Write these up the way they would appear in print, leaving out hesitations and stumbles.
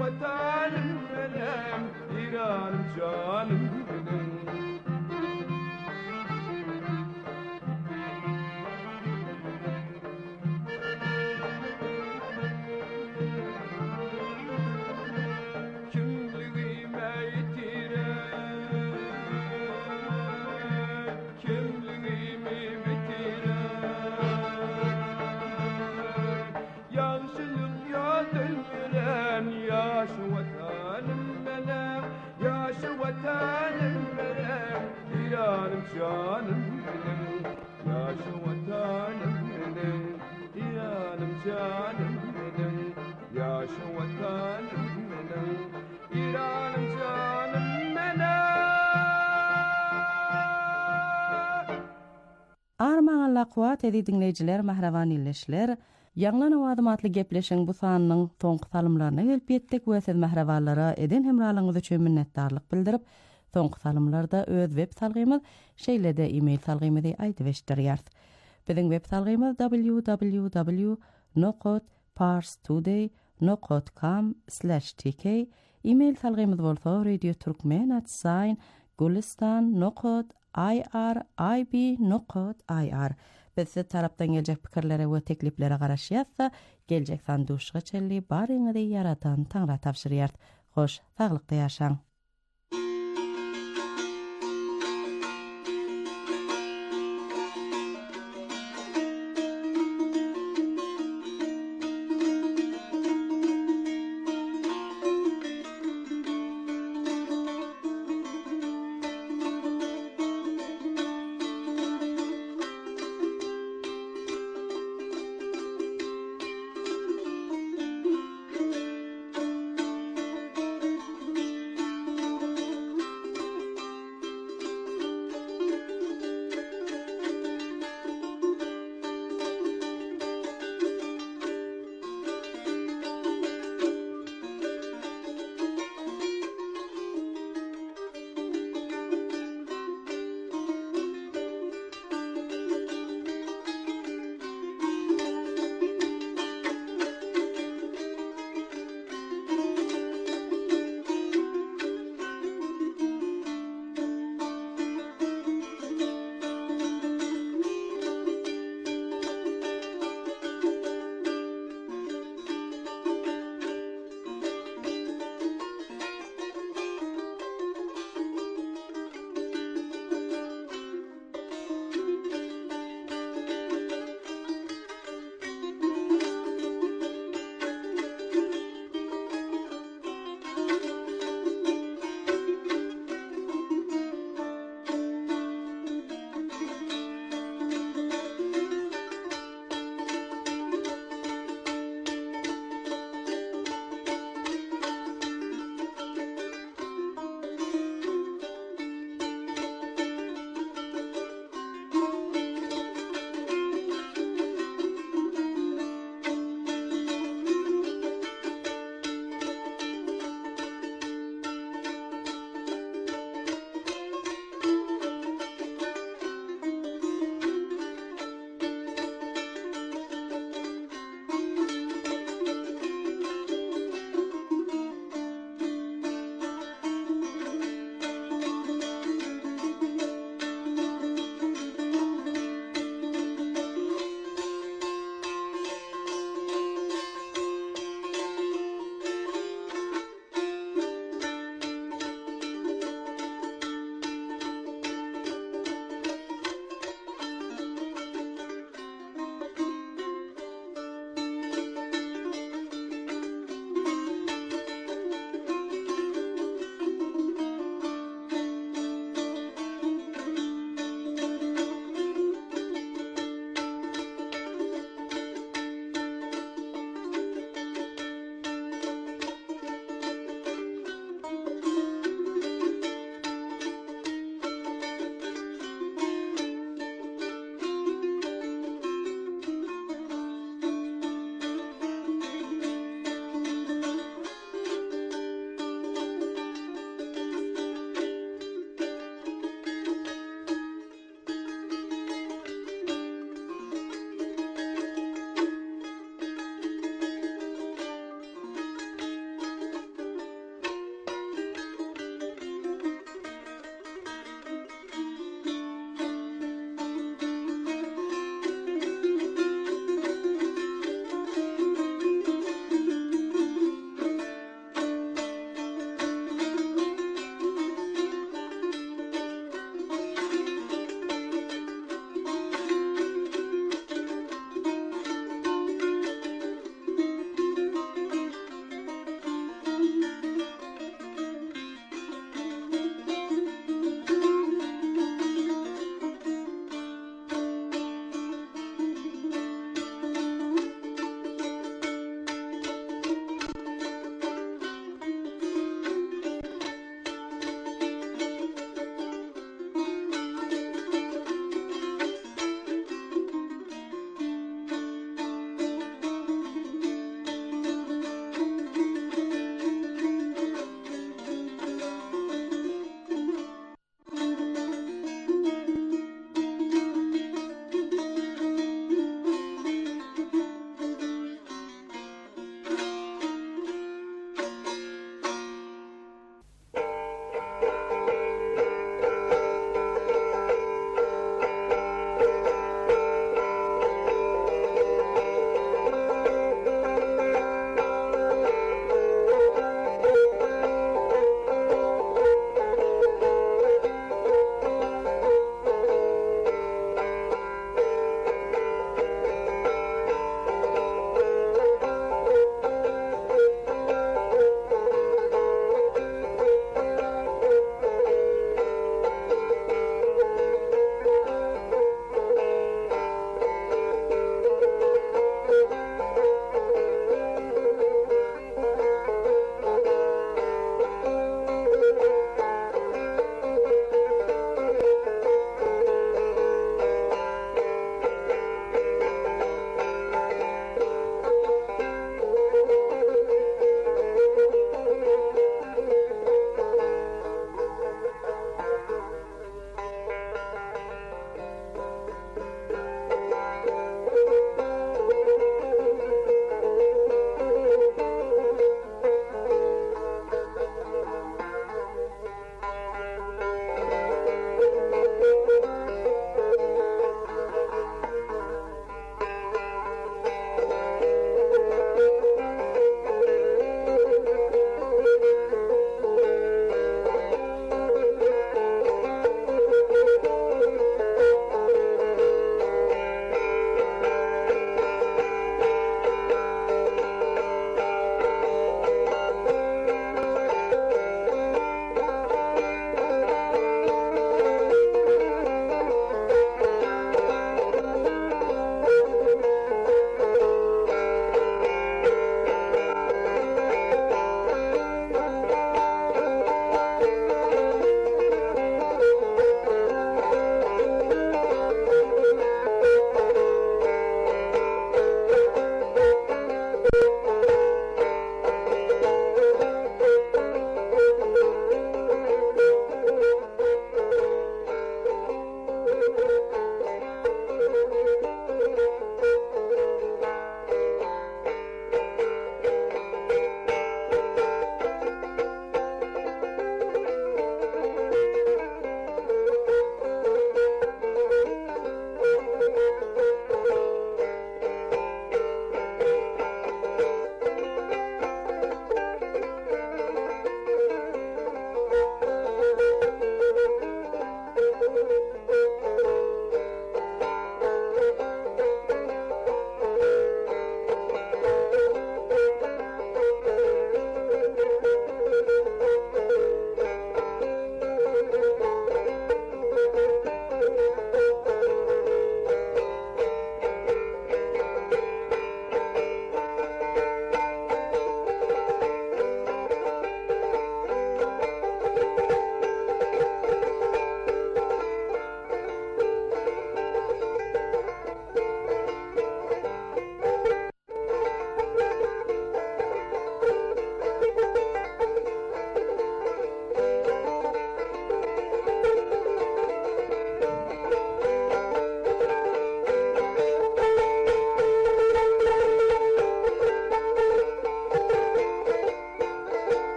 vatanim benim, İran'ım canım benim. Canım benim, yaşa vatanım benim, İran'ım canım benim, yaşa vatanım benim, İran'ım canım benim. Armağanla kuat edi dinleyiciler, mahravan illeşler, Ýanglan awadım atly gepleşiň bu sanynyň soňky salymlaryna gelip ýetdik we siz mahrawanlara eden hemralygyňyz üçin minnetdarlyk bildirip, soňky salymlarda öz web salgymyz şeýlede e-mail salgymyzy aýdyp eşdirýär. Biziň web salgymyz www.parstoday.com/tk. E-mail salgymyz bolsa radioturkmen@gulistan.irib.ir. Bizde tarapdan gelecek pikirlere we tekliplere garaşýarsa, gelecek sanduşga çelli baryňyzy yaratan Taňra tapşyrýar. Hoş, saglykda ýaşaň.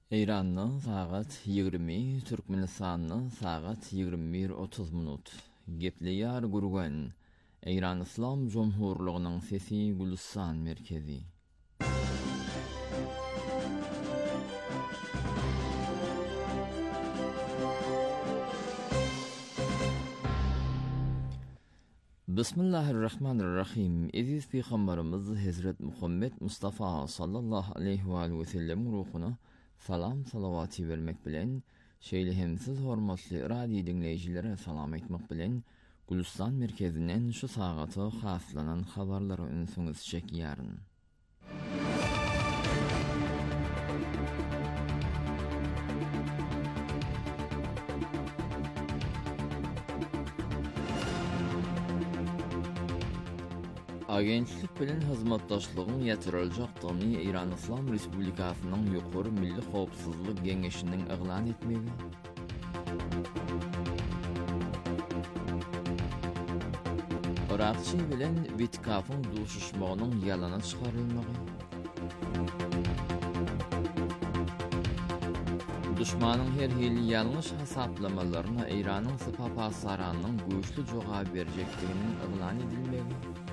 İran'ın saat 20, Türkmenistan'ın saat 21:30 minut. Gepliyar gurgan. İran İslam Cumhurluğu'nun sesi Gülistan merkezi. Bismillahirrahmanirrahim. Aziz Peygamberimiz Hazret Muhammed Mustafa sallallahu aleyhi ve sellem ruhuna salam salavati vermek bilen, şeýlehimsiz hormatly radio dinleýjilere salam etmek bilen, Gülistan merkezinden şu sagaty haslanan habarlary ünsüňiz çekýäryn. Agentlik bilen hyzmatdaşlygyň ýetiriljakdygyny İran İslam Respublikasynyň ýokary milli howpsuzlyk geňeşiniň eglan etmegi. Irakçy bilen Witkafyň duşuşmagynyň ýalana çykarylmagy. Düşmanyň her hili ýalňyş hasaplamalarına İranyň Sepah saranynyň güýçli jogap berjekdiginiň eglan edilmegi.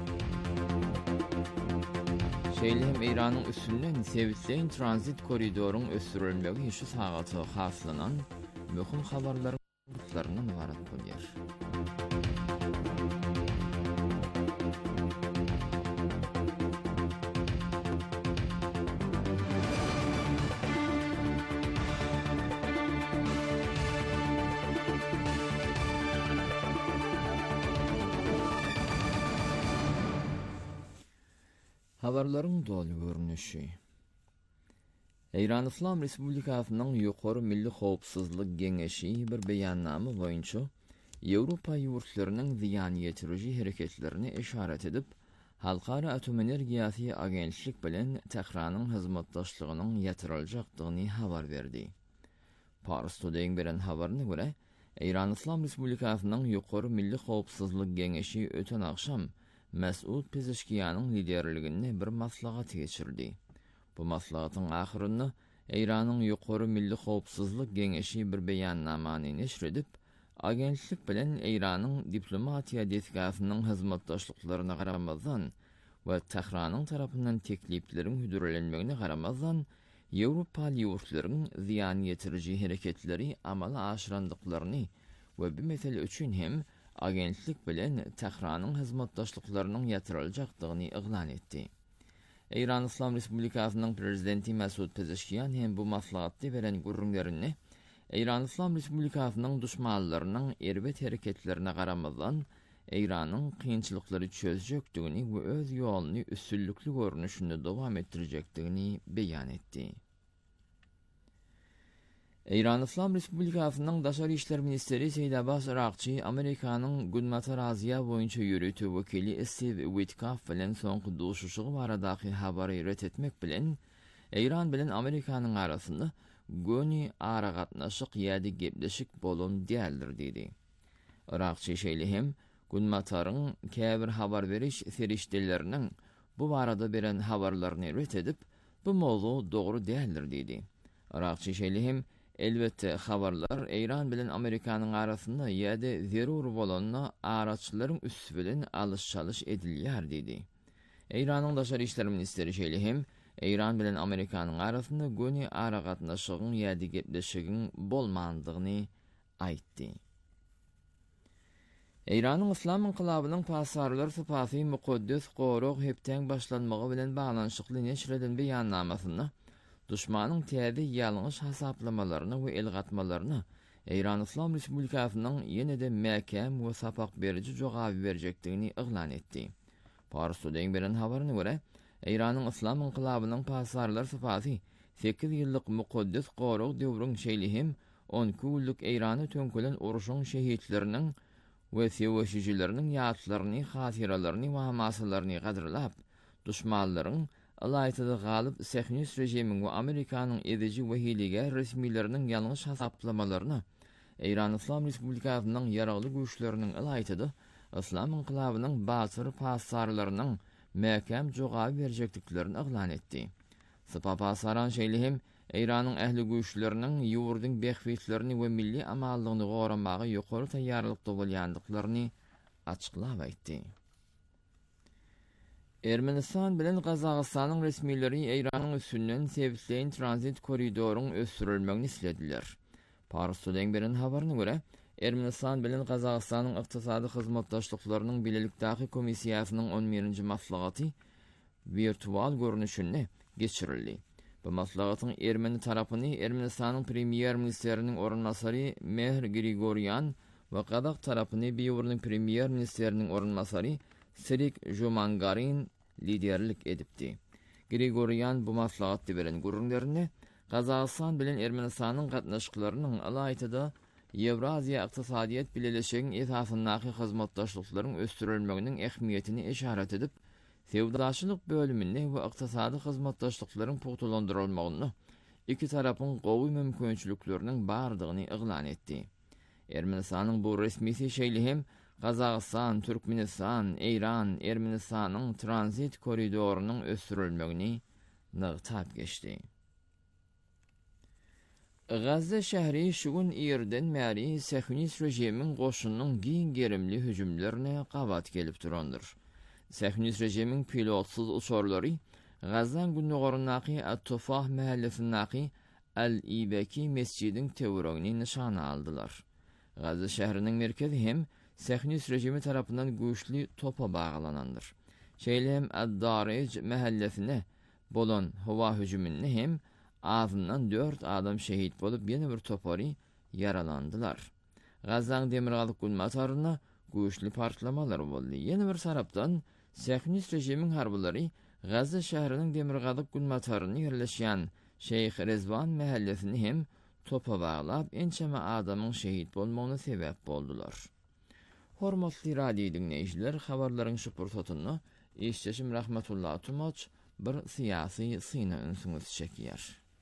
Şeýlem İranyň üstünden Sevitleýin transit koridoryň ösürilmegi şu sagaty haslanan möhüm habarlaryň ibarat bolýar. Habarlaryň dolu görnüşi. İran İslam Respublikasynyň ýokary milli howpsuzlyk geňeşi bir beýannama boýunça Ýewropa ýurtlarynyň ziýan ýetiriji hereketlerini işaret edip, Halkara Atom Energiýasy Agentlik bilen Tehranyň hyzmatdaşlygynyň ýetiriljakdygyny habar berdi. Pars Today beren habaryna görä, İran İslam Respublikasynyň ýokary milli howpsuzlyk geňeşi öten akşam Mes'ud Pezeshkiýanyň liderliginde bir maslahat geçirdi. Bu maslahatyň ahyrynda İranyň ýokary milli howpsuzlyk geňeşi bir beýannamany neşr edip, agentlik bilen İranyň diplomatiýa desgasynyň hyzmatdaşlyklaryna garamazdan we Tehranyň tarapyndan tekliplerin hüdürlenmegine garamazdan Ýewropa ýurtlarynyň ziýan ýetiriji hereketleri amala aşyrandyklaryny we bu mesele üçin hem agentlik bilen Tehranyň hyzmatdaşlyklarynyň ýetiriljakdygyny eglan etdi. İran İslam Respublikasynyň prezidenti Mes'ud Pezeshkiyan hem bu maslahatdy beren gurrunlaryny İran İslam Respublikasynyň düşmanlarynyň erbet hereketlerine garamazdan İranyň kynçylyklary çözjekdigini we öz ýoluny üstünlükli görnüşinde dowam etdirjekdigini beýan etdi. İran İslam Respublikasynyň Daşary işler ministeri Seýid Abbas Irakçy Amerikanyň Gudmata Raziýa boýunça ýürütü wekili Steve Witkaf bilen soňky duşuşygy baradaky habary ret etmek bilen İran bilen Amerikanyň arasynda göni ara gatnaşyk ýa-da gepleşik bolan diýerler dedi. Irakçy şeýle Gudmataryň käbir habar beriş serişdeleriniň bu barada beren habarlaryny ret edip, bu mowzu dogry diýerler dedi. Irakçy şeýle elbette habarlar İran bilen Amerikanyň arasynda ýa-da zerur bolanyna araçlaryň üstü bilen alış-çalış edilýär dedi. İranyň Daşary işler ministeri şeýle İran bilen Amerikanyň arasynda göni ara gatnaşygyň ýa-da gepleşigiň bolmandygyny aýtdy. İranyň Islam inqilabynyň pasarlar sypasy mukaddes gorog hepden başlanmagy bilen baglanyşykly neşr edilen beýannamasyna düşmanyň täze ýalňyş hasaplamalarını we elgatmalaryny İran İslam Respublikasynyň ýene-de mäkem we sapak beriji jogap berjekdigini eglan etdi. Pars Today beren habaryna görä, İranyň Islam inqilabynyň pasarlar sypasy 8 ýyllyk mukaddes gorog döwrüň şeýle 10 ýyllyk İrany tönkelen uruşyň şehitleriniň we sewşijileriniň ýatlaryny, hasiralaryny we hamasalaryny gadrlap, düşmanlaryň alaytyda galyp Sehnis rejimiň we Amerikanyň edici we hilige resmileriniň ýalňyş hasaplamalarını İran İslam Respublikasynyň ýaragly güýçleriniň alaytyda Islam inqilabynyň batyr pasarlarynyň mäkem jogap berjekdiklerini eglan etdi. Sepah pasaran şeýle Eýranyň ähli güýçleriniň ýurdun behwitlerini we milli amallygyny goramagy ýokary taýýarlykda bolýandyklaryny açyklap aýtdy. Ermenistan bilen Gazagystanyň resmileri Eýranyň üstünden sebitleýän transit koridoruň ösürilmegini islediler. Paris Today beren habaryna görä, Ermenistan bilen Gazagystanyň ykdysady hyzmatdaşlyklarynyň bilelikdäki komissiýasynyň 11-nji maslahaty virtual görnüşinde geçirildi. Bu maslahatyň Ermeni tarapyny Ermenistanyň premier ministeriniň orunmasary Mehr Grigoryan we Gazak tarapyny Biýurnyň premier ministeriniň orunmasary Serik Jomangarin liderlik edipdi. Grigoryan bu maslahatdy beren gurunlaryny Gazagistan bilen Ermenistanyň gatnaşyklarynyň alaýtyda Ewraziýa ykdysadyýet bileşigiň esasyndaky hyzmatdaşlyklaryň ösdürilmeginiň ähmiýetini işaret edip, sewdaşylyk bölümini we ykdysady hyzmatdaşlyklaryň puxtalandyrylmagyny, iki tarapyň gowy mümkinçilikleriniň bardygyny eglan etdi. Ermenistanyň bu resmisi şeýle hem Gazagistan, Türkmenistan, Eýran, Ermenistanyň transit koridorunyň ösdürilmegini nagtap geçdi. Gazze şähri şugun ýerden märi Sähünist rejimiň goşunynyň giň gerimli hüjümlerine gabat gelip durandyr. Sähünist rejimiň pilotsuz uçurlary Gazdan günnägorundaky At-Tufah mahallesindaky Al-İbeki mescidiň töweregini nişana aldylar. Gazze şähriniň merkezi hem Sähünist rejimi tarapyndan güýçli topa baglanandyr. Şeýle hem Ad-Darij mahallesine bolan howa hüjümini hem azından 4 adam şehit bolup ýene bir topary yaralandylar. Gazdan demirgalyk gulmataryna güýçli partlamalar boldy. Ýene bir tarapdan Sähünist rejimiň harbylary Gazze şäheriniň demirgalyk gulmataryny ýerleşýän Şeyh Rezvan mahallesini hem topa baglap ençeme adamyň şehit bolmagyna sebäp boldular. Hormatly radio dinleýijiler, habarlaryň şu pursatyny eşdeşim Rahmetullah Tumaç bir siyasi syna ünsüňiz çekýär.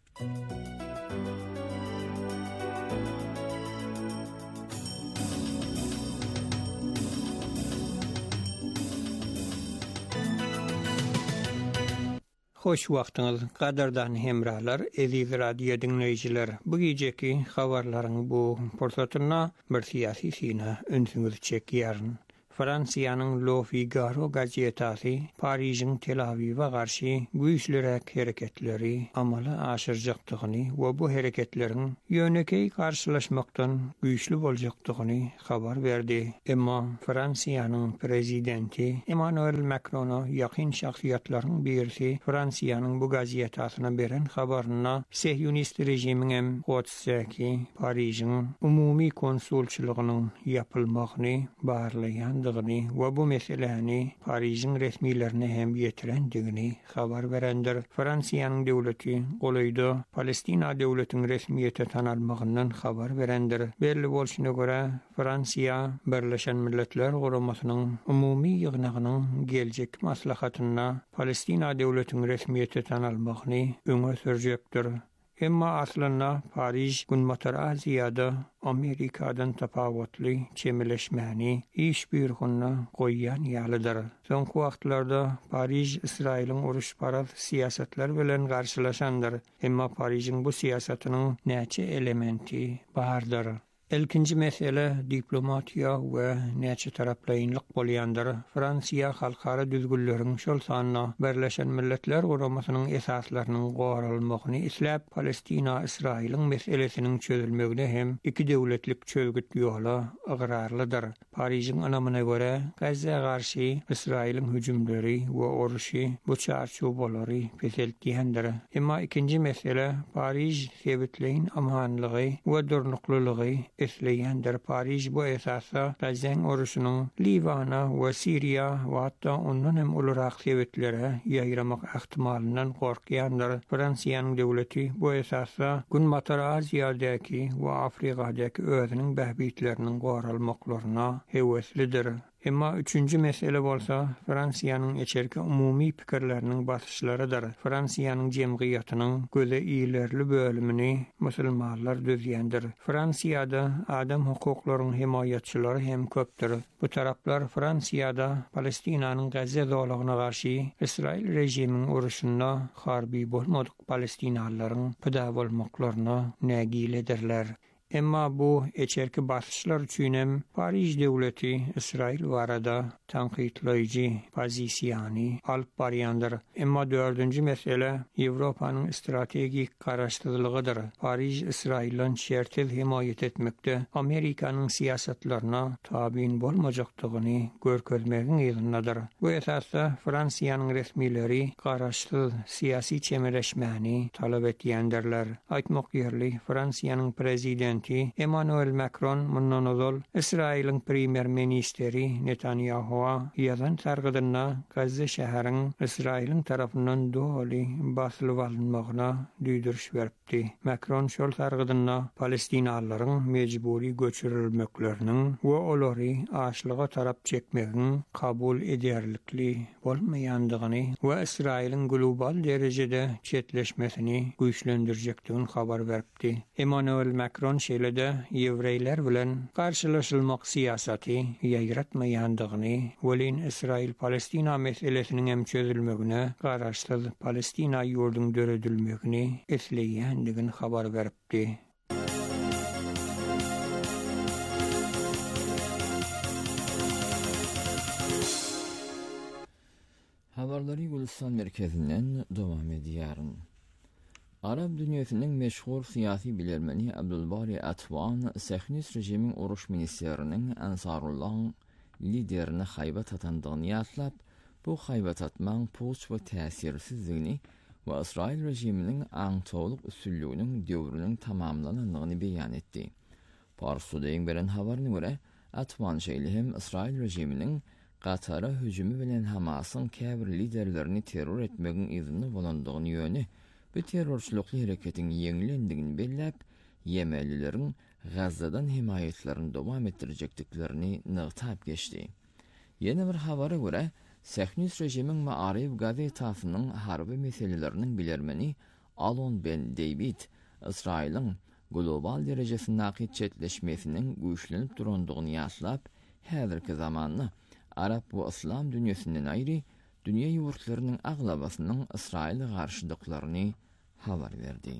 Hoş wagtyňyz, gadardan hemrahlar, eziz radio dinleýijiler. Bu geceki habarlaryň bu pursatyna bir siyasi syna ünsüňiz çekýär. Fransiýanyň Le Figaro gazetasy Paryжyň Tel Awiwe garşy güýçlürek hereketleri amala aşyrjakdygyny we bu hereketleriň ýönekey karşılaşmakdan güýçlü boljakdygyny habar berdi. Emma Fransiýanyň prezidenti Emmanuel Macron'a ýakyn şahsiýetlaryň birisi Fransiýanyň bu gazetasyna beren habaryna Sähünist rejimiň Hotsaki Paryжyň umumy konsulçylygynyň ýapylmagyny barlaýan we bu meseleni Paryжyň resmilerine hem ýetirendigini habar berendir. Fransiýanyň döwleti golayda Palestina döwletiniň resmiýete tanalmagyndan habar berendir. Belli bolşuna görä Fransiýa Birleşen Milletler Guramasynyň umumy ýygnagynyň geljek maslahatyna Palestina döwletiniň resmiýete tanalmagyny öňe sürjekdir. Emma aslında Paryж günmatara ziyada Amerikadan tapawutly çemeleşmäni iş buyrugyna goýýan ýalydyr. Soňky wagtlarda Paryж Israýlyň uruşparaz siýasatlar bilen garşylaşandyr. Emma Paryжyň bu siýasatynyň näçe elementi bardyr. Elkinji mesele diplomatiya we näçe taraplaýynlyk bolýandyr. Fransiýa halkara düzgünleriň şol sanyna Birleşen Milletler Guramasynyň esaslarynyň goralmagyny isläp, Palestina Israýlyň meselesiniň çözülmegine hem iki döwletlik çözgüt ýola agrarlydyr. Paryжyň anamyna görä, Gazza garşy Israýlyň hüjümleri we uruşy bu çarşubolary peseltýändir. Emma ikinji mesele Paryж sebitleýin amanlygy we durnuklylygy esleýändir. Paryж bu esasa Gazzaň uruşynyň Libana we Siriýa we hatda ondan hem ulyrak sebetlere ýaýramak ähtimalyndan gorkýandyr. Fransiýanyň döwleti bu esasa Günmatara Aziýadaky we Afrikadaky özüniň behbitleriniň goralmaklaryna heweslidir. Emma üçüncü mesele bolsa Fransiýanyň eçerki umumy pikirleriniň basışlarydyr. Fransiýanyň jemgyýatynyň göze iýerli bölümini musulmanlar düzýändir. Fransiyada adam hukuklarynyň himayatçylary hem köpdir. Bu taraplar Fransiyada Palestinanyň Gazze zolagyna garşy Israil rejiminiň uruşuna harby bolmadyk palestinalylaryň pida bolmaklaryna nägil ederler. Emma bu eçerki basışlar üçinem Paris döwleti İsrail barada tanqidleyici pozisiýany alyp barýandyr. Emma dördüncü mesele Ýewropanyň strategik garaşdyrlygydyr. Paris İsrailden şertel himayet etmekde Amerikanyň siýasatlaryna tabyn bolmajakdygyny görkezmegiň ýeryndedir. Bu esasda Fransiýanyň resmileri garaşdyr siýasy çemeleşmäni talap etýändirler. Aýtmak ýerli Fransiýanyň prezidenti Emmanuel Macron mundan ozal İsrail'in premier ministeri Netanyahu'a ýazan targydyna Gazze şäheriniň İsrail'in tarapyndan doly basylyp alınmagyna düýdüriş beripdi. Macron şol targydyna Palestinalylaryň mejburi göçürilmekleriniň we olary açlyga tarap çekmegiň kabul ederlikli bolmaýandygyny we İsrail'in global derejede çetleşmesini güýçlendirjekdigini habar beripdi. Emmanuel Macron şeýlede Ýewreýler bilen garşylaşylmak siýasaty ýaýratmaýandygyny, welin İsrail Palestina meselesiniň hem çözülmegine garaşdyr Palestina ýurdunyň döredilmegini esleýändigini habar beripdi. Habarlary Gülistan merkezinden dowam edýär. Arab dünýäsiniň meşhur syýasy bilermeni Abdulbari Atwan Sehnist rejimiň uruş ministeriniň Ansarullah liderini haýbat atandygyny ýatlap, bu haýbat atmaň puç we täsirsizligini we İsrail rejiminiň aňçawlyk üstünlüğiniň döwrüniň tamamlanandygyny beýan etdi. Parsudeň beren habaryna görä, Atwan şeýle İsrail rejiminiň Gatara hüjümi bilen Hamasyň käbir liderlerini terror etmegiň izni bolandygyny ýöne bu terrorçulukly hereketiň ýeňilendigini belläp, Ýemenlileriň Gazzadan himayetlerini dowam etdirjekdiklerini nygtap geçdi. Ýene bir habara görä, Sehnist rejimiň Ma'arif gazetasynyň harby meseleleriniň bilermeni Alon Ben David, İsrail'in global derejesindäki çetleşmesiniň güýçlenip durandygyny ýatlap, häzirki zamanny Arab we İslam dünýesinden aýry dünýä ýurtlarynyň aglabasynyň İsrail'e garşydyklaryny habar berdi.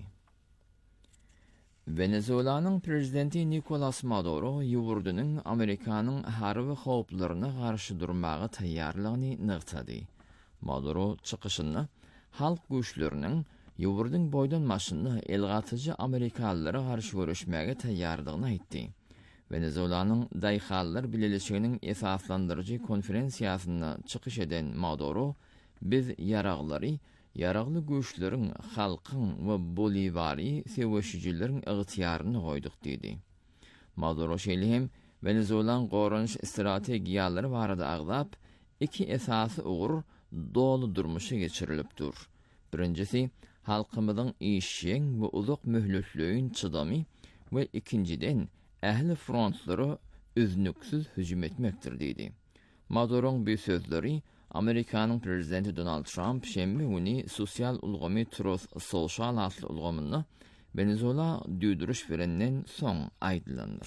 Venezuelanyň prezidenti Nicolas Maduro ýurdunyň Amerikanyň harby howplaryna garşy durmagy taýýarlygyny nygtady. Maduro çykyşyny halk güýçleriniň ýurdunyň boýdanmaşyny elgatyjy Amerikalılara garşy görüşmäge taýýardygyny aýtdy. Venezuelanyň daýhallar bileşiginiň esaslandyrjy konferensiýasyna çykyş eden Maduro, biz yaragly güýçleriň, halkyň we bolivary seweşijileriň ygtyýaryny goýduk dedi. Maduro şeýle Venezuelan gorunç strategiýalary barada aglap, iki esasy ugur dolu durmuşa geçirilipdir. Birincisi, halkymyzyň işeň we uzak möhletlüğün çydamy we ikinciden ähli frontlary üznüksiz hüjüm etmekdir dedi. Maduro'ň bu sözleri Amerikanyň prezidenti Donald Trump şembe güni sosial ulgamy Truth Social adly ulgamyny Venezuela düýdüriş berenden soň aýdylandyr.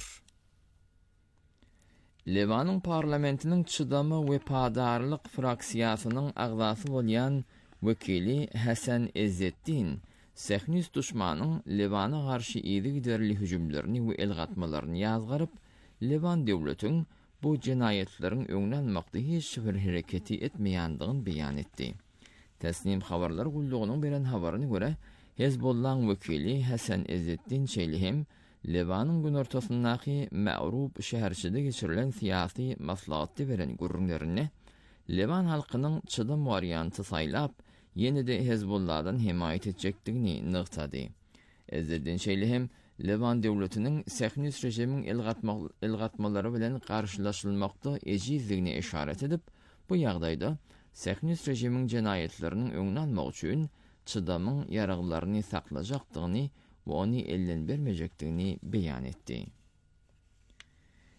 Levanyň parlamentiniň çydamy we padarlyk fraksiýasynyň agzasy bolýan wekili Hasan Ezzettin Sehnist düşmanyň Levana garşy ýygy giderli hüjümlerini we elgatmalaryny ýazgaryp, Levan döwletiň bu jenayetleriň öňüne almakda hiç bir hereketi etmeýändigini beýan etdi. Teslim habarlar gullugynyň beren habaryna görä, Hezbollah wekili Hasan Ezzettin şeýle Levanyň gün ortasyndaky Ma'rub şäherçide geçirilen syýasy maslahatdy beren gürrünlerini Levan halkynyň çydam warianty saýlap, ýene-de Hezbollahdan himayet etjekdigini nygtady. Ezzettin şeýle Levan döwletiniň Sehnist rejimiň elgatmalary bilen garşylaşylmakda ejizligine işaret edip, bu ýagdaýda Sehnist rejimiň jenayetläriniň öňüne almak üçin çydamyň ýaraglaryny saklajakdygyny we ony elden bermejekdigini beýan etdi.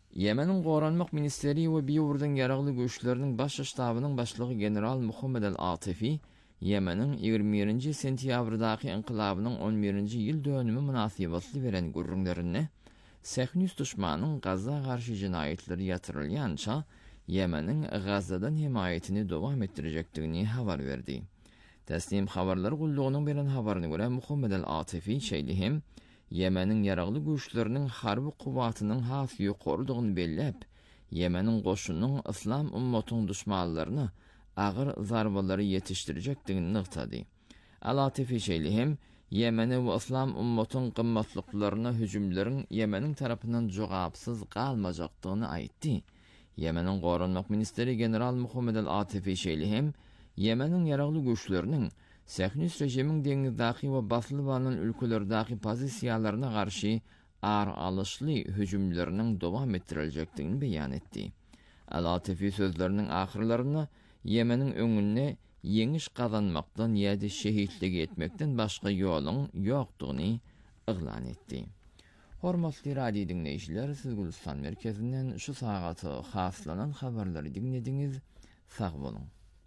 Yemenin Goranmak Ministeri we Biýurdan ýaragly güýçleriniň baş ştabynyň başlygy general Muhammed al-Atifi Yemenin 21-nji sentýabrdaky inqilabynyň 11-nji ýyl dönümi münasibetli beren gurrunlaryny Sehnüs düşmanyň Gaza garşy jinayetleri ýatyrylýança Yemenin Gazadan himayetini dowam etdirejekdigini habar berdi. Teslim habarlar gullugynyň beren habaryna görä Muhammed al-Atifi şeýlihim Yemenin ýaragly güýçleriniň harby kuwatynyň has ýokardygyny bellep, Yemenin goşunyň islam ummatynyň düşmanlaryny agyr zarbалary ýetişdirjekdigini nykdady. Al-Atifi şeýlihim Yemeni we islam ummatynyň gymmatlyklaryna hüjümleriň Yemenin tarapyndan jogapsyz galmajakdygyny aýtdy. Yemenin Goranmak Ministeri general Muhammed al-Atifi şeýlihim Yemenin ýaragly güýçleriniň Sehnüs rejimiň deňizdaky we basylbanan ülkelerdäki pozisiýalaryna garşy ar alışly hüjümleriniň dowam etdirilejekdigini beýan etdi. Al-Atifi sözleriniň ahyrlaryny Yemenin öňüne yeňiş gazanmakdan ýa-da şehitlik etmekden başga ýoluň ýokdugyny iglan etdi. Hormatly radio dinleýijiler, siz Gülistan merkezinden şu sagaty haslanan habarlary dinlediňiz. Sag bolun.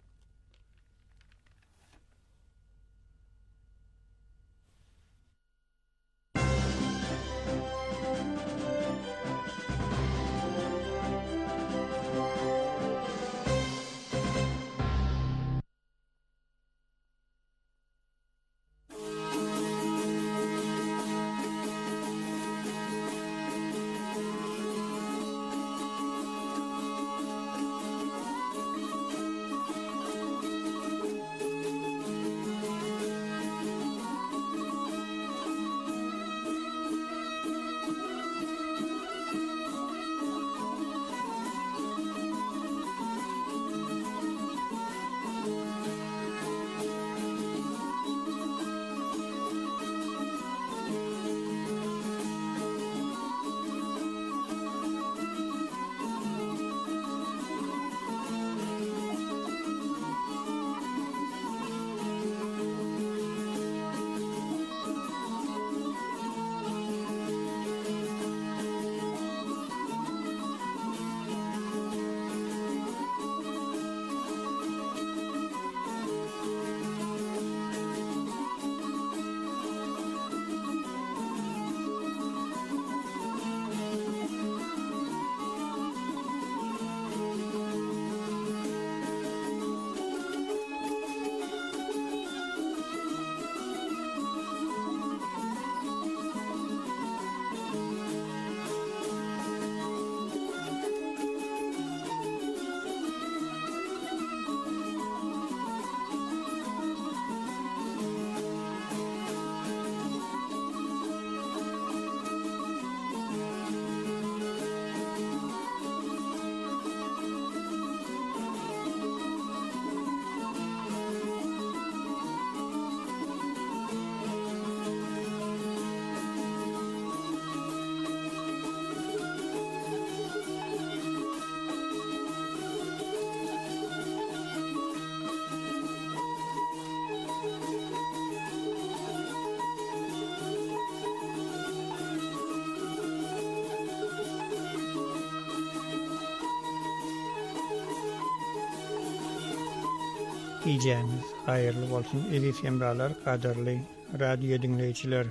Ýeňiz haýyrly bolsun elis hemralar, gaderli radio dinleýijiler.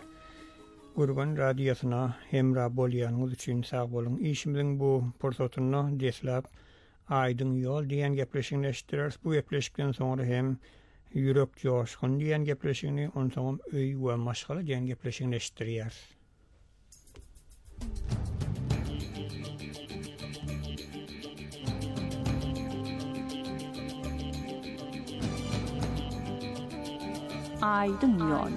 Urban radiosyna hemra bolýanyňyz üçin sag bolun. Işimiziň bu pursatyny deslap aýdyň ýol diýen gepleşikleşdirýär. Bu gepleşikden soňra hem ýürek ýoşgun diýen gepleşigini, ondan soň öý we maşgala diýen gepleşikleşdirýär. Aydın yol.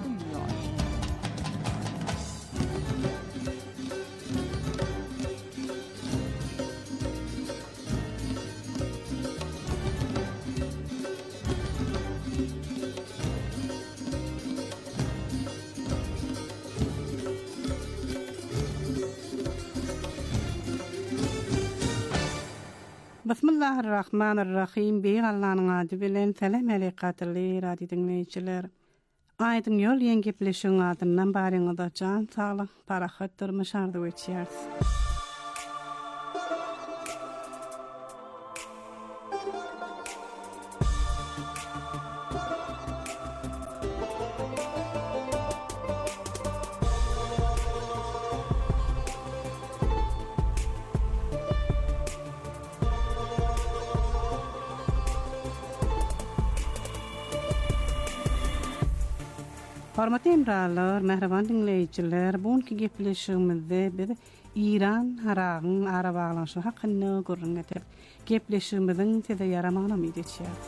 Bismillahirrahmanirrahim. Beýik Allah'ın adı bilen selam aleykatirli radio dinleýijiler. Aydın yol ýen gepleşiň adyndan baryňyza jan saglyk, parahat durmuş ardy geçýär. Hormatly emralar, mehriban dinleyijiler, bugünkü gepleşigimizde biz İran haragyň ara baglanşy hakynda görüň etip, gepleşigimiziň teze yaramany umyt etýär.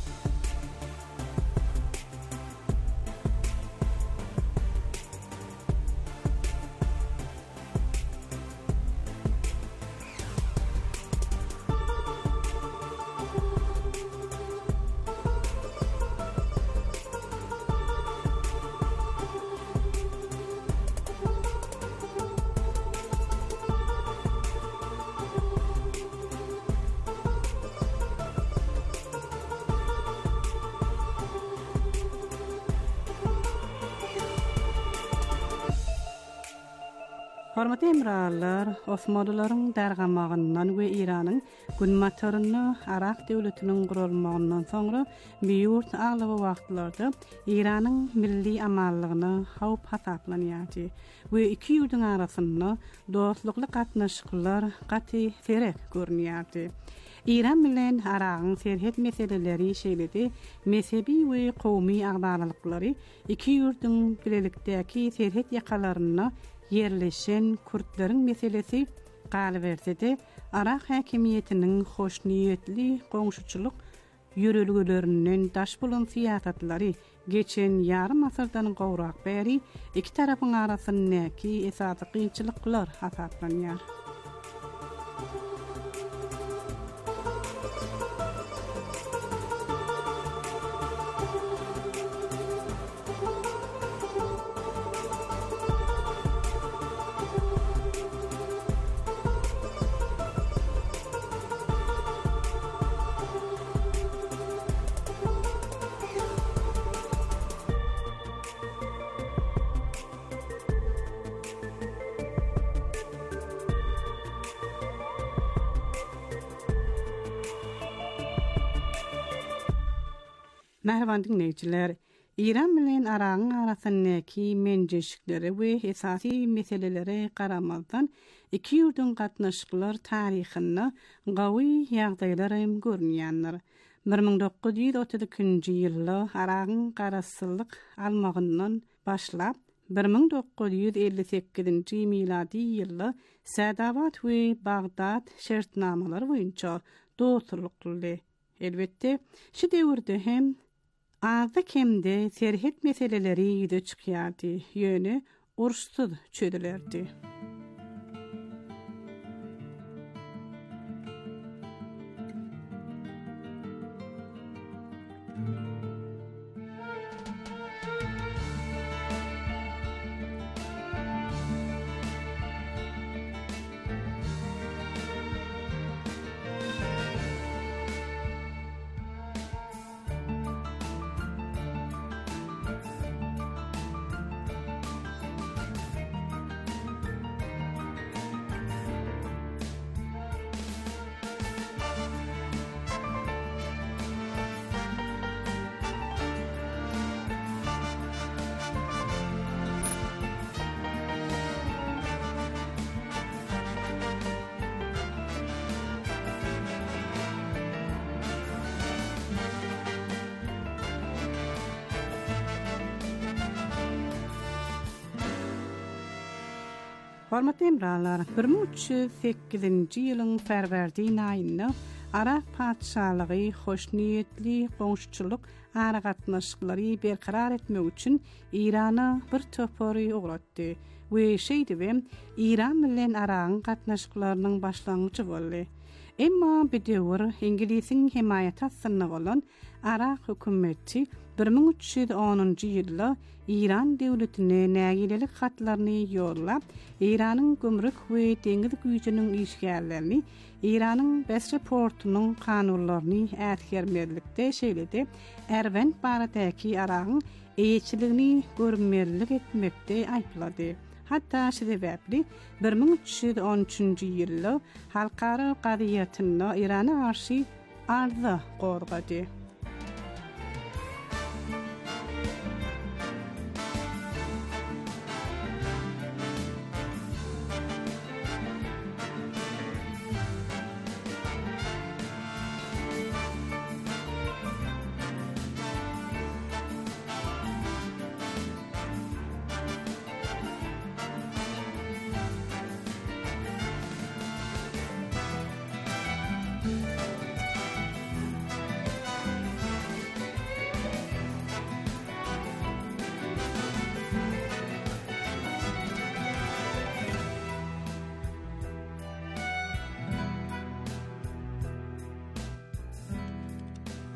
Hormatly emralar, Osmanlılaryň därgamagyndan we İranyň gün motoruny Arak döwletiniň gurulmagyndan soňra beýurt aglyby wagtlarda İranyň milli amallygyny hawp hasaplanýardy. We iki ýurduň arasynda dostlukly gatnaşyklar gaty ferek görünýärdi. İran bilen Aragyň serhet meseleleri şeýledi, mezhebi we gowmy agdarlyklary iki ýurduň bilelikdäki serhet ýakalaryna yerleşen Kurtlaryň meselesi galy bersede, Arak häkimiýetiniň hoşniýetli goňşuçylyk ýörelgelerinden daş bolan siýasatlary geçen ýarym asyrdan gowrak bäri iki tarapyň arasyndaky esasy kynçylyklar hasaplanýar. Merhaban dinleyijiler. İran bilen Aragyň arasyndaky menjeşikleri we esasy meselelere garamazdan iki ýurduň gatnaşyklar taryhyna gawy ýagdaýlar hem görünýänler. 1932-nji ýylda Aragyň garasylyk almagyndan başlap 1958-nji miladi ýylda Sadawat we Bagdad şertnamalary boýunça dostluk qildi. Elbette, şu döwürde hem azda kemde serhet meseleleri ýüze çykýardy, ýöne uruşsuz çödülerdi. Hormatly emralar, 1308-nji ýylyň ferwerdiň aýynda Arak padşalygy hoşniýetli goňşuçylyk ara gatnaşyklary berkarar etmek üçin Irana bir topory ogratdy we şeýdibem İran bilen Aragyň gatnaşyklarynyň başlangyjy boldy. Emma bedewir İngiliziň himaýat astyna bolan Arak hökümeti 1310-njy ýylda İran döwletine nägilelik hatlaryny ýollap, İranyň gömrük we deňiz güýjiniň işgärlerini, İranyň Basra portunyň kanunlaryny ätgermerlikde şeýledi, Erwen baradaky Aragyň eýetçiligini görünmerlik etmekde aýplady. Hatta şu sebäpli 1313-nji ýylda halkara gadyýatyna Irana garşy arza gorgady.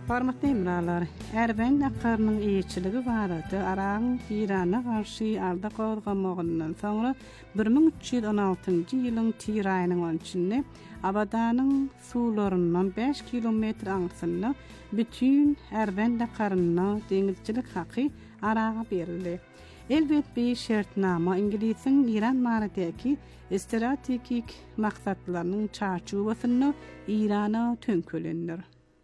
Hormatly emralar, Erben akarının eýetçiligi barady Arağın İrana garşy arda gowgamagyndan soňra 1316-njy ýylyň Tir aýynyň 13-nde Abadanyň suwlaryndan 5 kilometr aňsynda bütün Erben akarına deňizçilik haky Arağa berildi. Elbet bir şertnama İngiliziň İran maratyky strategik maksatlarynyň çarçuwasyny İrana tönkülendir.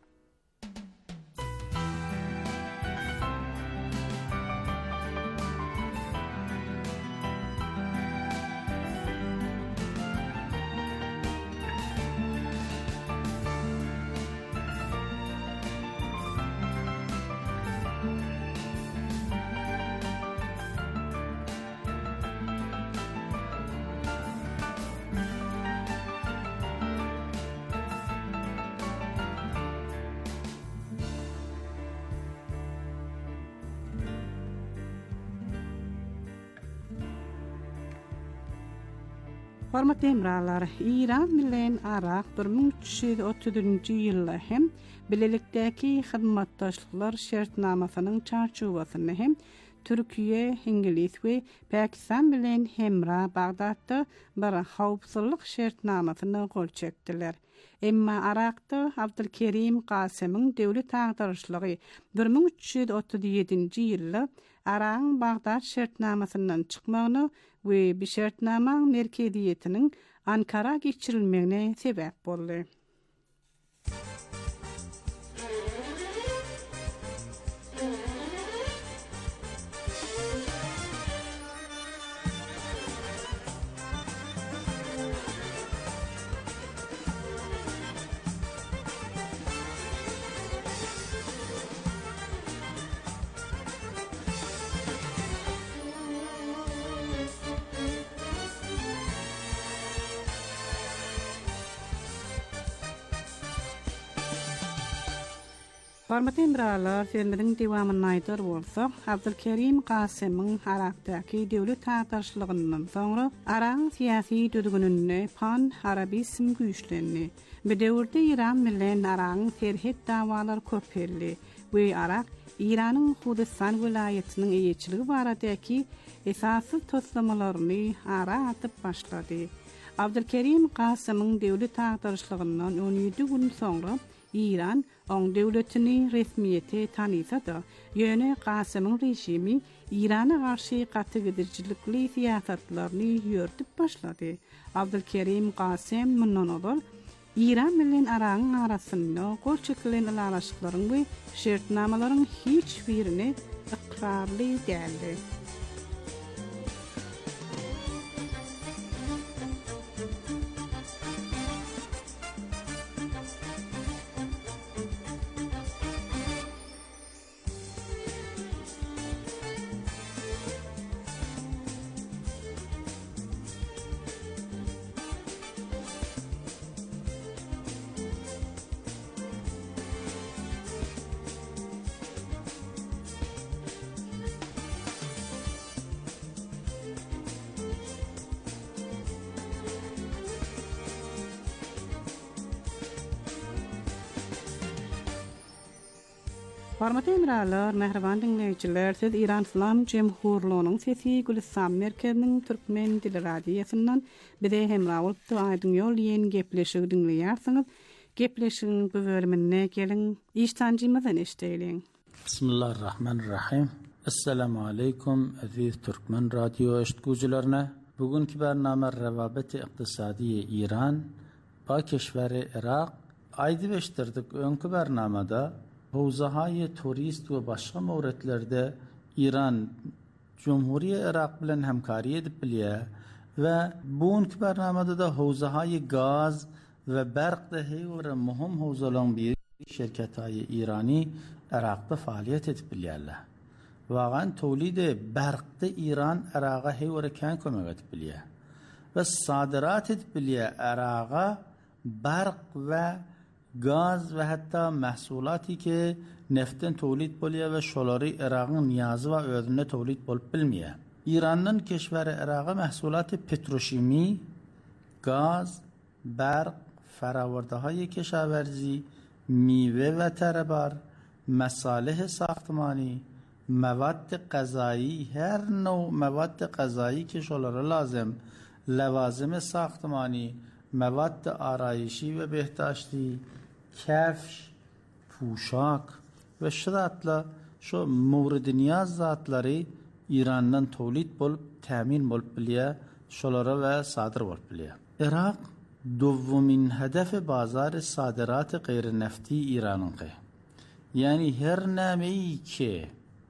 Hormatly emralar, İran bilen Araq 1330-njy ýylda hem bilelikdäki hyzmatdaşlyklar şertnamasynyň çarçuwasyny hem Türkiýe, İngiliz we Pakistan bilen hemra Bagdatda bir howpsuzlyk şertnamasyny gol çekdiler. Emma Araqda Abdulkerim Qasimyň döwlet agdarşylygy 1337-nji ýylda Araqyň Bagdat şertnamasynyň çykmagyny we bu şertnamaň merkeziýetiniň Ankara geçirilmegine sebäp boldy. Hormatly emralar, filmiň dewamyny aýdar bolsak, Abdulkerim Qasimyň Araqdaky döwlet agdarşylygyndan soňra Araq syýasy düzgününe pan-arabism güýçlendi. Bu döwürde İran bilen Araqyň terhet dawalar köpeldi we Araq İranyň Hudistan vilayatynyň eýetçiligi baradaky esasy toslamalaryny ara atyp başlady. Abdulkerim Qasimyň döwlet agdarşylygyndan 17 gün soňra İran on döwletini resmiýete tanysada, ýöne Qasimyň rejimi İrana garşy gaty gidirjilikli siýasatlaryny ýörtüp başlady. Abdulkerim Qasim mundan olar İran bilen Araqyň arasynda gol çekilen alaşyklaryň we şertnamalaryň hiç birini ikrarly däldi. Hormatly emralar, mehriban dinleýijiler, siz İran İslam Jemhurluğunyň sesi Gülistan merkeziniň türkmen dili radiýasyndan bize hemra bolup aýdyň ýol ýen gepleşigi dinleýärsiňiz. Gepleşigiň bu bölümine gelin, iştancymyzdan eşdeýilen. Bismillahirrahmanirrahim. Assalamu aleykum aziz türkmen radyo eşitgüjilerine. Bugünkü bername Rewabet-i Iqtisadiye İran ba keşweri Irak aýdyp öňkü bernamada Howzahaýy turist we başga mawretlerde İran Cumhuriýet Irak bilen hemkary edip bilýär we bugünkü bernamada da howzahaýy gaz we berk de heýwere muhim howzalaryň bir şirketaýy İrani Irakda faaliýet edip bilýärler. Wagan tawlidi berkde İran Iraka heýwere kän kömek edip bilýär we sadirat edip bilýär Iraka berk we gaz ve hatta mahsulaty ki neftin tawlid bolýar ve şolary Iraqyň niýazy we özüne tawlid bolup bilmeýär. İranyň keşweri Iraqa mahsulaty petroşimi, gaz, berk, farawardahaýy keşawerzi, miwe ve terebar مصالح ساختمانی، مواد غذایی، هر نوع مواد غذایی که شلاره لازم، لوازم ساختمانی، مواد آرایشی و بهداشتی، کفش، پوشاک ve şu zatla şu mevrid niyaz zatları İran'dan tolid bolup temin bolup biliye şolara ve sadır bolup biliye. Irak دومین هدف بازار صادرات غیر نفتی ایرانın ki. Yani her nemeyi ki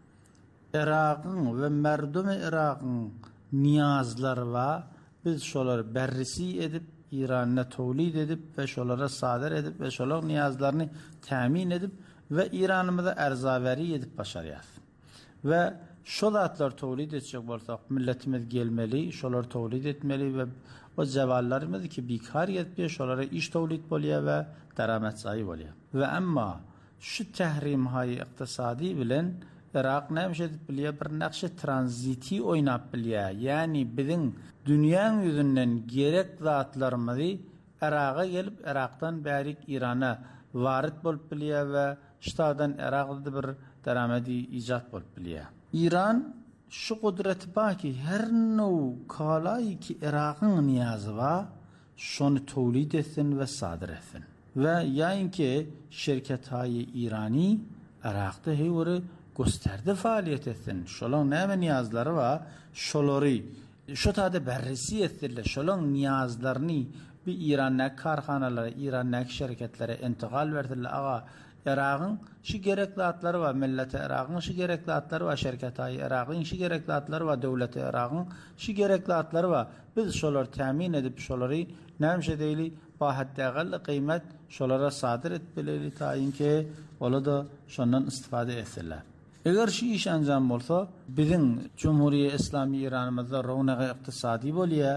Irak'ın ve merdum Irak'ın niyazları var. Biz şoları berrisi edip İran'a tolid edip ve şolara sadır edip ve şolar niyazlarını temin edip ve İran'ımıza erzaveri edip başarıyız. Ve şolatlar tolid edecek olsak milletimiz gelmeli, şolar tolid etmeli ve o cevallarımız ki bikar yetmiyor, şolara iş tolid boluyor ve deramet sahibi oluyor. Ve ama şu tehrimhayı iktisadi bilen Irak neymiş edip biliyor, bir nakşı tranziti oynap biliyor. Yani bizim dünyanın yüzünden gerek zatlarımızı Irak'a gelip Irak'tan berik İran'a varit bolup biliyor ve ştadan Irak'da bir deramedi icat bolup biliyor. İran şu kudreti var ki her nov kalayı ki Irak'ın niyazı var, şunu tolid etsin ve sadır etsin. Ve yani ki şirket-i İrani Irak'ta heyveri gösterdi faaliyet etsin. Şolun ne niyazları var, şolları şu tadı berrisi etsinler. Şolun niyazlarını bir İran'daki karhanalara, İran'daki şirketlere intikal verdiler. Ağa Irak'ın şu gerekli atları var, milleti Irak'ın şu gerekli atları var, şirket-i Irak'ın şu gerekli atları var, devleti Irak'ın şu gerekli atları var. Biz şoları temin edip şoları neymiş edeyli, bahaddağılı kıymet şolara sadır etmeli tayin ki ola da şundan istifade etsinler. Eğer şu iş anjam olsa bizim Cumhuriyet İslami İran'ımızda revnak iktisadi oluyor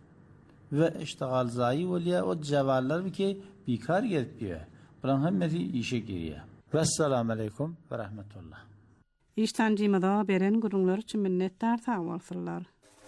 ve iştigal zayi oluyor. O cevallar ki bikar yetmiyor. Bulan hemmeti işe giriyor. Vesselamu aleyküm ve rahmetullah. İştancımada beren gurunlar için minnettar sağ olsunlar.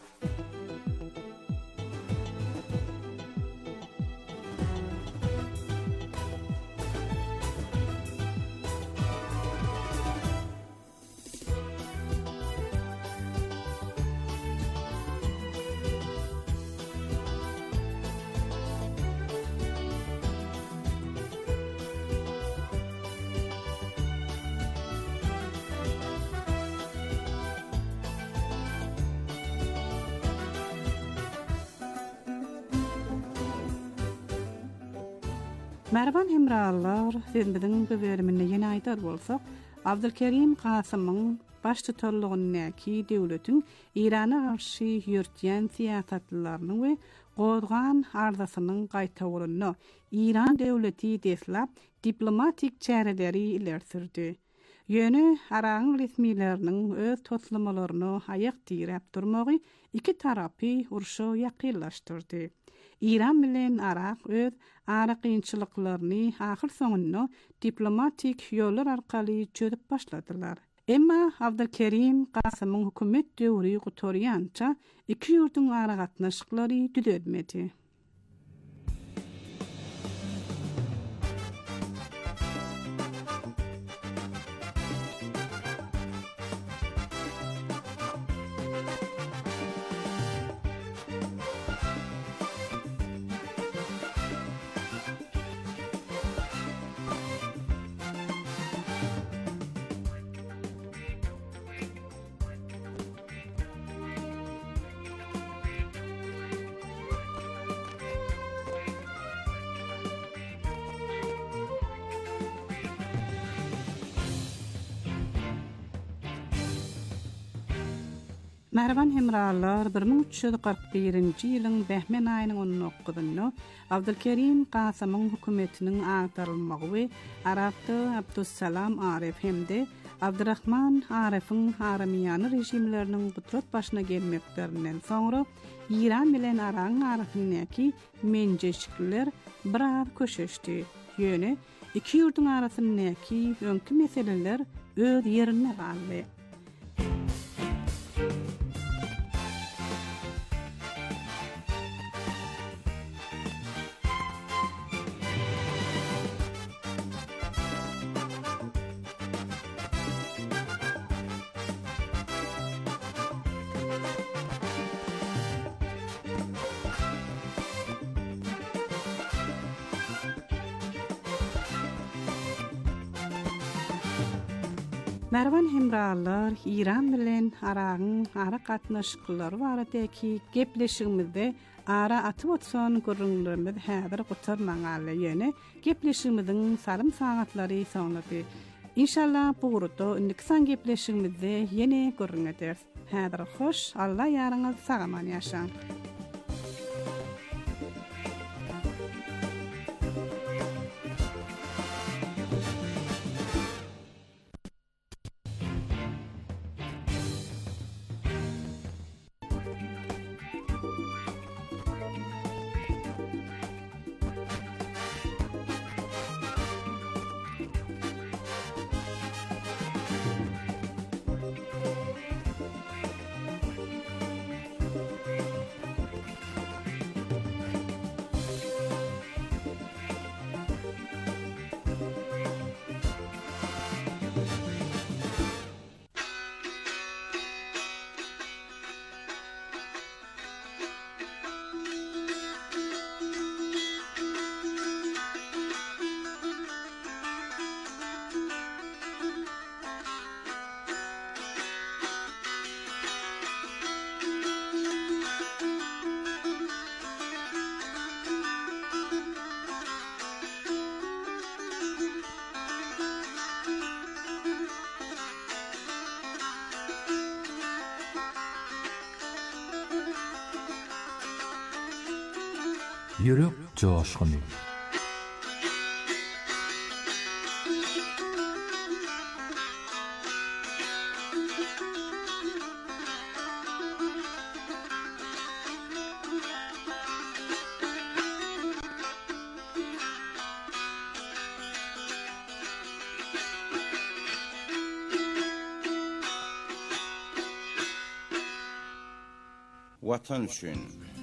Merhaban hemrallar, sizin bu bölümünde yeni aytar bolsak, Abdülkerim Kasım'ın baş tutarlığındaki devletin İran'a karşı yürütyen siyasatlarını ve qoğduğan arzasının qaytawurunu İran devleti deslap diplomatik çareleri ileri sürdü. Yönü Iran resmilerinin öz toslamalarını ayak direp durmağı iki tarafı uruşu yakınlaştırdı. İran bilen Irak öz ara qiyinçiliklerini ahir sonunu diplomatik yollar arkalı çözüp başladılar. Emma Abdülkerim Kasım'ın hükümet döwri gutoryança iki yurdun ara gatnaşyklary düzelmedi. Merhaban hemrallar, 1341-nji ýylyň Bähmen aýynyň 19-nda Abdülkerim Kasım'ın hökümetiniň agdarylmagy we Arapda Abdussalam Arif hemde Abdurrahman Arif'in haramiýany rejimleriniň gutrat başyna gelmeklerinden soňra İran bilen Iran arasyndaky menjeşikler biraz köşeşdi. Ýöne iki ýurdun arasyndaky öňkü meseleler öz ýerine galdy. Mervan hemrallar İran bilen Arağın ara qatnaşıqlary baradaki gepleşigimizde ara atıp otsan görünglerimiz häzir gutarmaňaly ýöne gepleşigimiziň sarym sagatlary soňlady. İnşallah bu gurutda indiki san gepleşigimizde ýene görüňeder. Häzir hoş, Allah ýaryňyz sagaman ýaşaň. Yürek coşkunu. Vatan üçün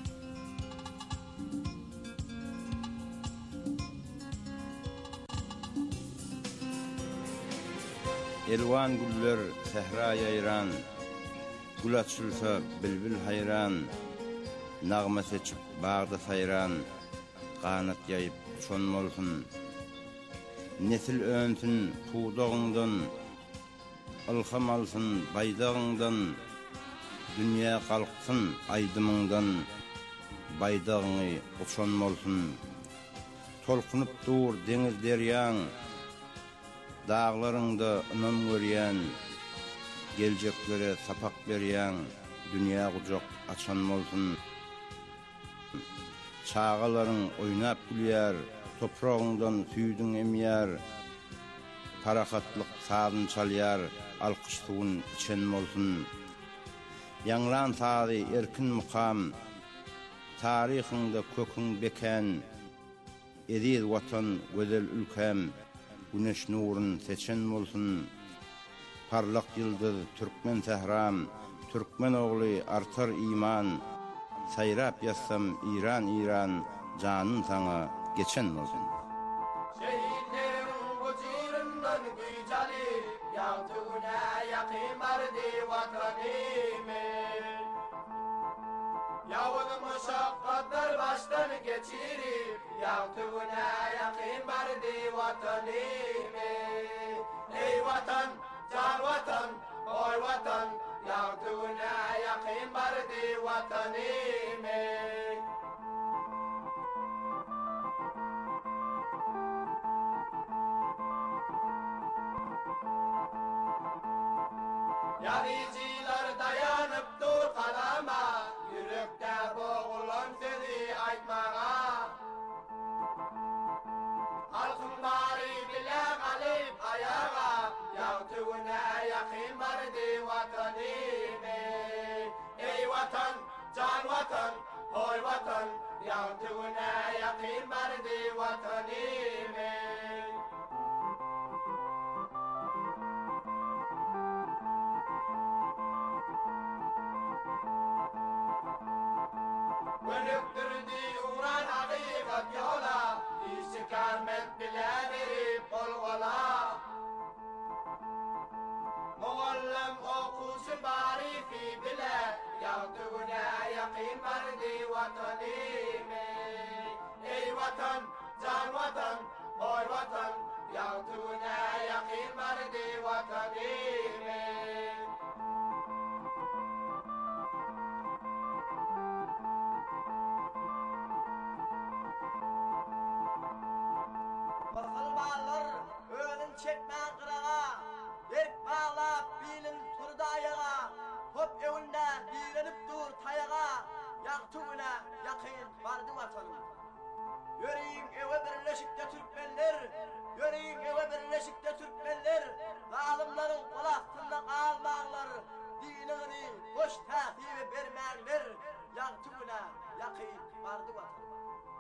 elwan güller sehra yayran, gül açılsa bilbil hayran, nağma seçip bağda sayran, qanat yayıp uçonmolsun. Nesil öntün puğdağından, ilham alsın baydağından, dünya qalqsın aydımından, baydağını uçonmolsun. Tolkunup dur deniz deryan, dağlarında ınam görýän, geljeklere sapak berýän, dünya gucak açan bolsun. Çağalaryň oýnap gülýär, toprağından süýdüň emýär, parakatlyk sadyn çalýar, alkyş suwun içen bolsun. Ýanglan sady erkin mukam, taryhynda köküň beken, ediz watan gözel ülkem, güneş nurun seçen bolsun. Parlak yıldız Türkmen sehram, Türkmen oğlu artar iman, sayrap yassam İran İran, canın sana geçen bolsun. Şehitlerin gucirından gücali, yağtığına yakın vardı vatanime. Yavuz muşakkatlar baştan geçirip, yağtığına yakın vardı vatanime. Ey vatan, can vatan, oy vatan, yağtığına yakın vardı vatanime. Yarıcılar dayanıp dur kalama, yürekte boğulan seni aytmağa. Halkın bari bile kalıp ayağa, yağtığına yakın vardı vatanime. Ey vatan, can vatan, oy vatan, yağtığına yakın vardı vatanime. Gönüktürdü uğran hakikat yola, istikamet bile verip kol kola. Muallim okusun barifi bile, yağtığına yakın vardı vatanime. Ey vatan, can vatan, oy vatan, يعطونا يقين بردي وطنيمي Bakılmalar önün çekmen kırağa Berk bağlap bilin turda ayağa Hop evinde bilenip dur tayağa Yaktığına yakın vardı vatanım Yöreğin eve birleşikte Türkmenler Yöreğin eve birleşikte Türkmenler Zalimlerin kulaktında kalmağlar Dinini boş tahtibi vermekler Yaktığına yakın vardı vatanım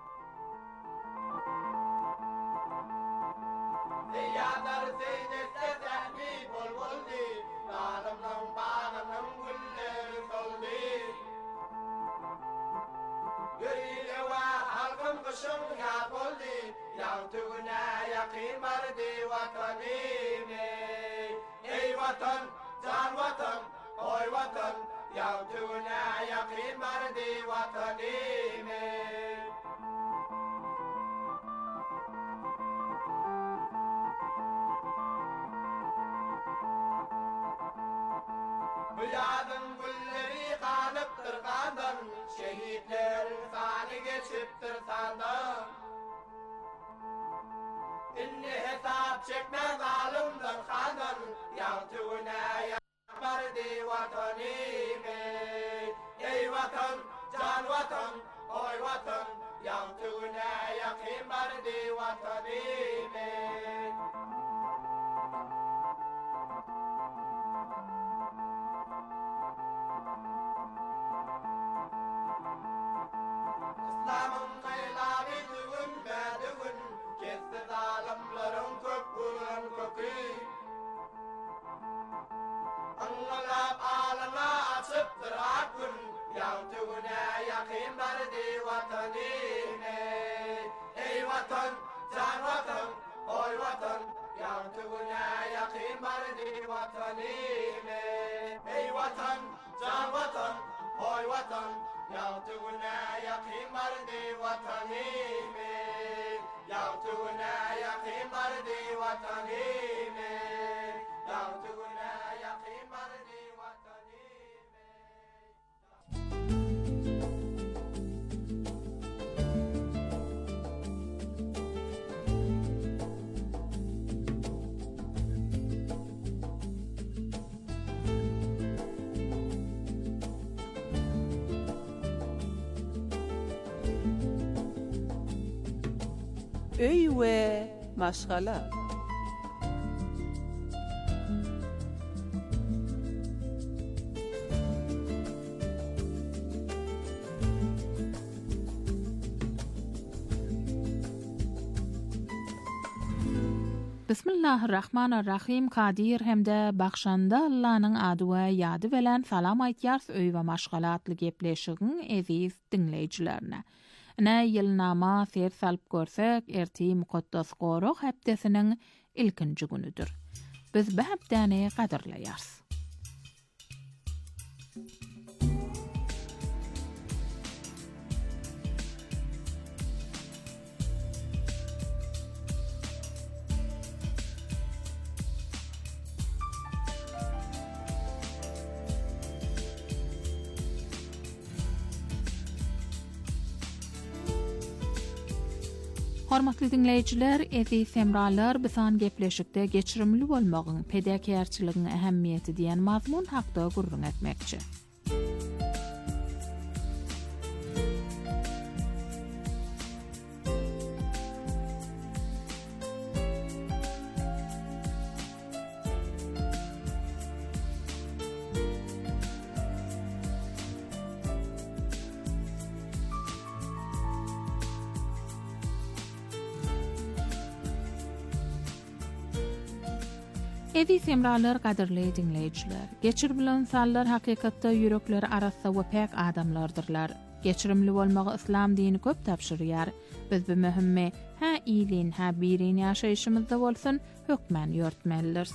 Diyadar zeynette zahmi bol boldi Dağımın bağımın gülleri soldi Yürüyle ve halkım kışım yap oldi Yağtığına yakin vardı vatanime Ey vatan, can vatan, oy vatan Yağtığına yakin vardı vatanime Hülyadın gülleri kanıptır kandan Şehitlerin sani geçiptir sandan İnni hesap çekmez alımdan kandan Yağtığına yakmardı vatanime Ey vatan, can vatan, oy vatan Yağtığına yakin vardı vatanime İslam'ın kıylavi düğün ve düğün Kesti zalimlerin kök bulan kökü Anılap alına açıptır akın Yağtığına yakin verdi vatanime Ey vatan, can vatan, oy vatan Yağtığına yakin verdi vatanime Ey vatan, can vatan, oy vatan Yağtığına yakin vardı vatanime Yağtığına yakin vardı vatanime Yağtığına yakin vardı vatanime Öy ve maşgala. Bismillahirrahmanirrahim. Kadir hemde bakşanda Allah'ın adı ve yadı veren salam aytyars öy ve maşgalatlı gepleşigin eziz dinleyicilerine. Ne yılnama ser salp görsek erti mukaddas goruk hepdesinin ilkinci günüdür. Biz bu hepdeni qadirlayars. Hormatly dinleyijiler, eziz semralar, bisan gepleşikde geçirimli bolmagyň pedagogiýetçiligiň ähemmiýeti diýen mazmun hakda gurrun etmekçi. Evi semralar qadirli dinleyijiler. Geçirimli insanlar hakykatda yürekleri arasda wepek adamlardyrlar. Geçirimli bolmagy islam dini köp tapşyrýar. Biz bu mühimmi ha iyiliğin ha birin ýaşaýyşymyzda bolsun hökmen ýörtmelidir.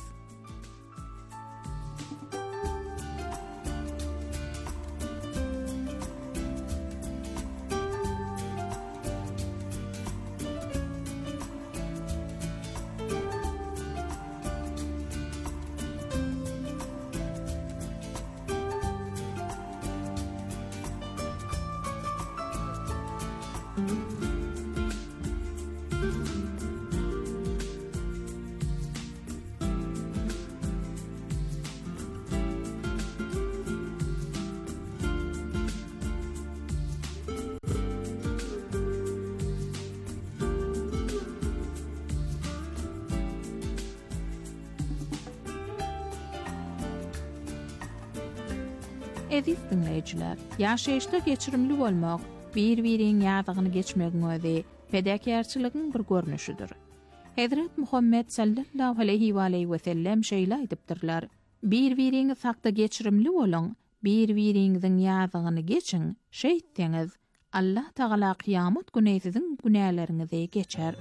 Eziz dinleyijiler, ýaşaýyşda geçirimli bolmak, bir-biriň ýadygyny geçmegiň özi pedäkärçiligiň bir görnüşidir. Hazrat Muhammed sallallahu aleyhi ve sellem şeýle aýdypdyrlar: bir-biriňiz hakda geçirimli bolaň, bir-biriňiziň ýadygyny geçiň, şeýtdiňiz Allah Taala kıyamet güne siziň günälerinizi geçer.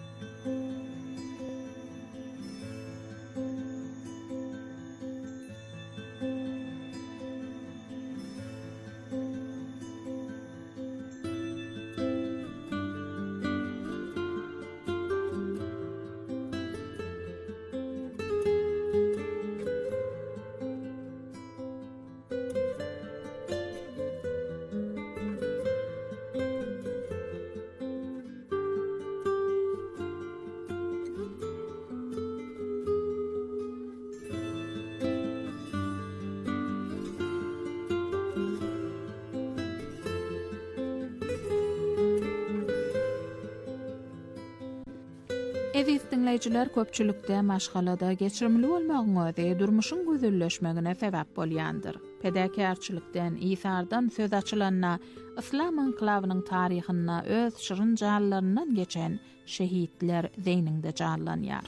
Eziz dinleyijiler, köpçülükde maşgalada geçirimli bolmagyň özi durmuşyň gözelleşmegine sebäp bolýandyr. Pedäkärçilikden, İsardan söz açylanna, İslam enklawynyň taryhyna öz şyryn jallarynyň geçen şehitler zeýninde jallanýar.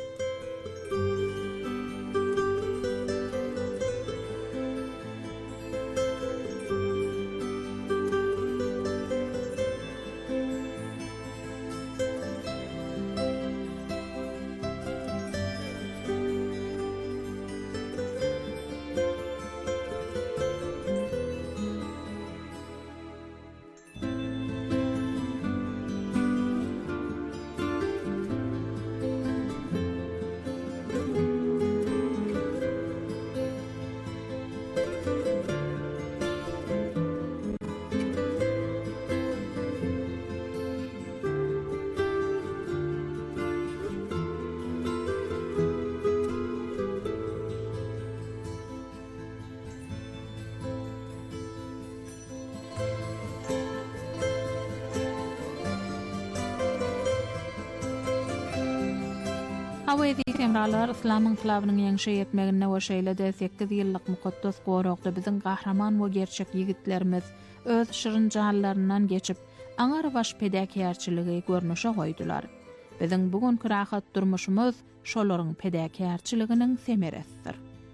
Awezi temralar İslam enklawynyň ýeňşe ýetmegine we şeýle-de 8 ýyllyk mukaddas goragda biziň gahrman we gerçek ýigitlerimiz öz şyryn jallarynyň geçip aňar baş pedäkärçiligi görnüşe goýdular. Biziň bugünkü rahat durmuşymyz şolaryň pedäkärçiliginiň semeresidir.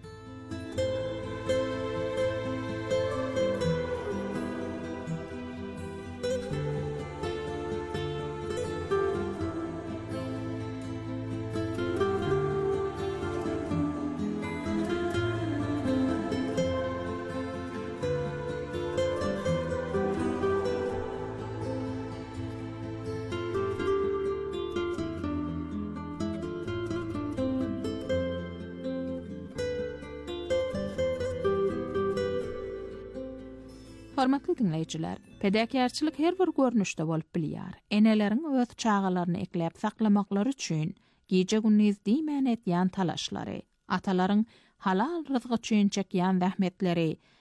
Hormatly dinleyijiler, pedäkärçilik her bir görnüşde bolup bilýär. Eneleriň öz çağalaryny ekläp saklamaklary üçin gije gündüz diýmän etýän talaşlary, atalaryň halal rızgy üçin çekýän zähmetleri,